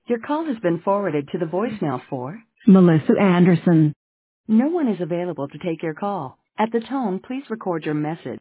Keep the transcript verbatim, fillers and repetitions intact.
Your call has been forwarded to the voicemail for Melissa Anderson. No one is available to take your call. At the tone, please record your message.